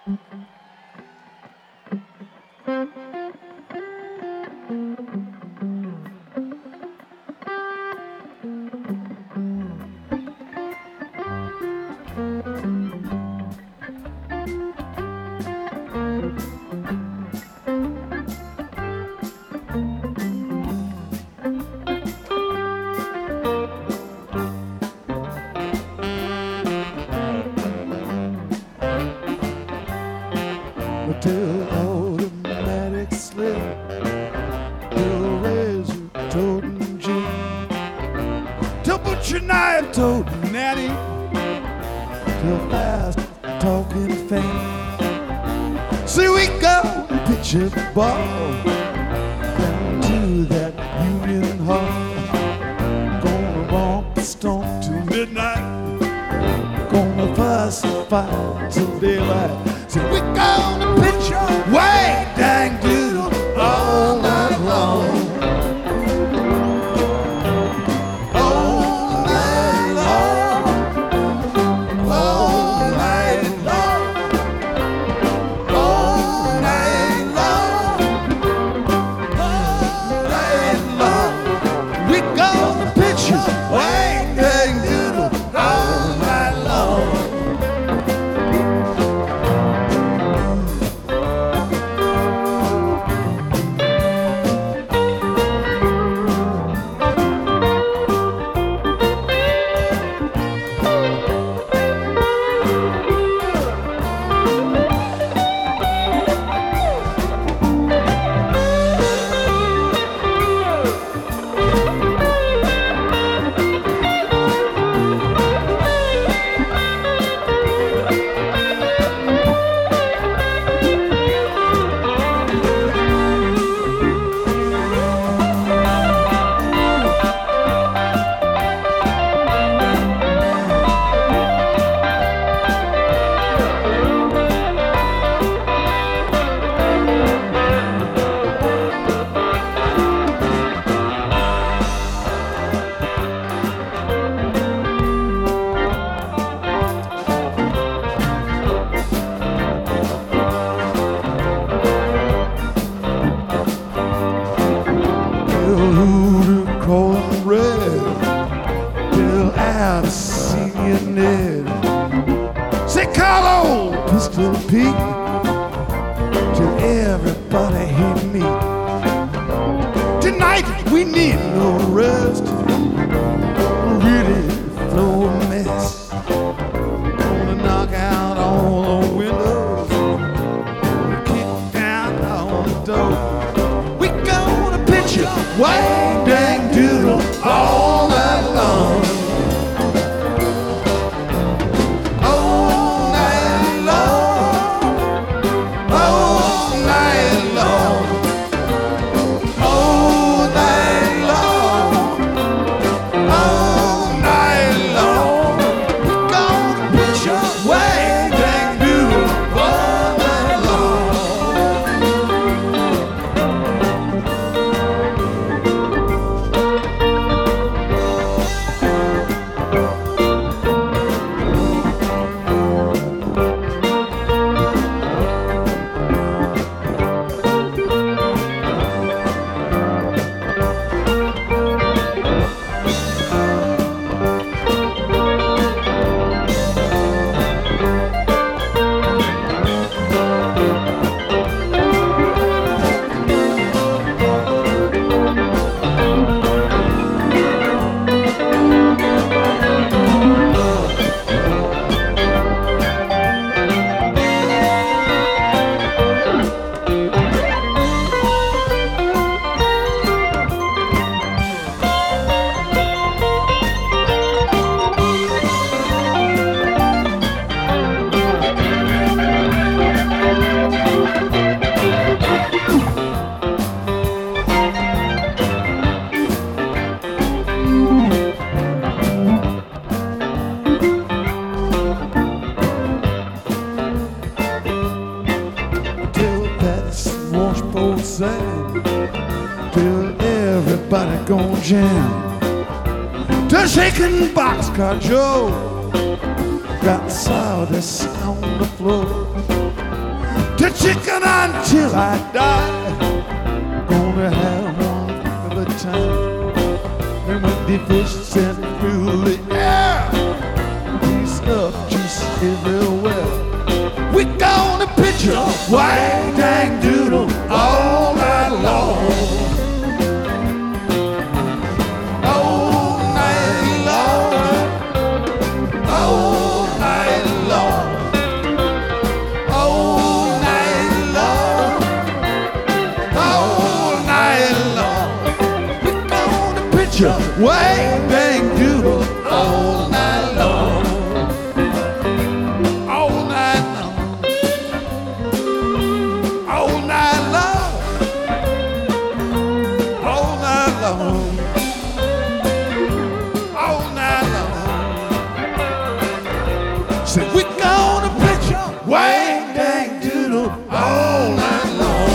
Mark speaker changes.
Speaker 1: Till automatic slip, till razor toting Jim, till butcher knife toting Natty, till fast talking fan. See we go and pitch a ball down to that Union Hall. Gonna romp and stomp till midnight, gonna fuss and fight till daylight. So we gonna pitch a way dang doodle all night long. All night long. All night long. All night long. All night long. We gonna pitch a way dang doodle all night long. Calling red, Bill Abyssinia Ned. Say call old Pistol Pete till everybody hate me. Tonight we need no rest, really throw a mess. Gonna knock out all the windows, kick down all the doors. We gonna pitch it way dang doodle all night long. All night long. All night long. All night long. All night long. We gonna pitch it way dang doodle all night long. Sand till everybody gon' jam. To shaking Boxcar Joe got the sawdust on the floor. the chicken until I die. Gonna have one of a time. And when the fish sent through the air, piece of juice everywhere. We gonna pitch a white dang doodle all night long. All night long. All night long. All night long. All night long. We gonna pitch a white dang doodle all night long. All night long. All night long. All night long. All night long. Said we gonna pitch a white dang doodle all night long.